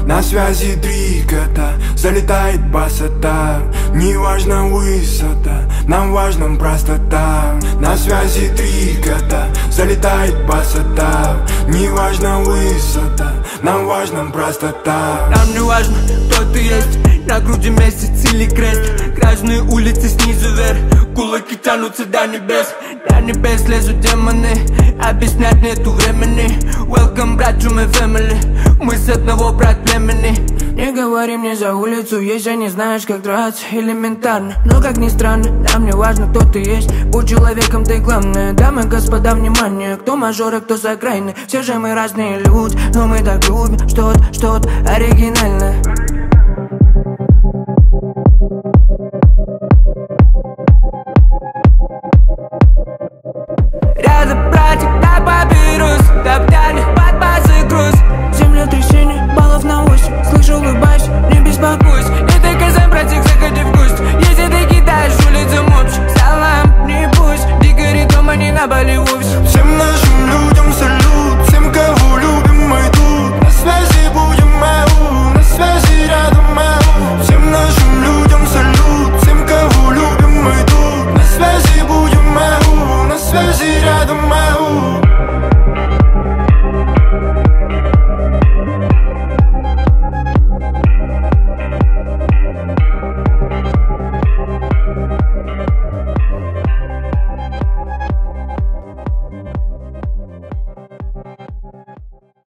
На связи три кота, залетает басота. Неважно высота, нам важна простота. На связи три кота, залетает басота. Неважно высота, нам важна простота. Нам не важно, кто ты есть, на груди месяц или крест. Грязные улицы снизу вверх, кулаки тянутся до небес. До небес лезут демоны, объяснять нету времени. Welcome, брат, to my family, мы с одного брат племени. Не говори мне за улицу, если не знаешь, как драться. Элементарно, но как ни странно, нам не важно, кто ты есть. Будь человеком, ты главное. Дамы и господа, внимание, кто мажор, а кто с окраины. Все же мы разные люди, но мы так любим что-то оригинальное.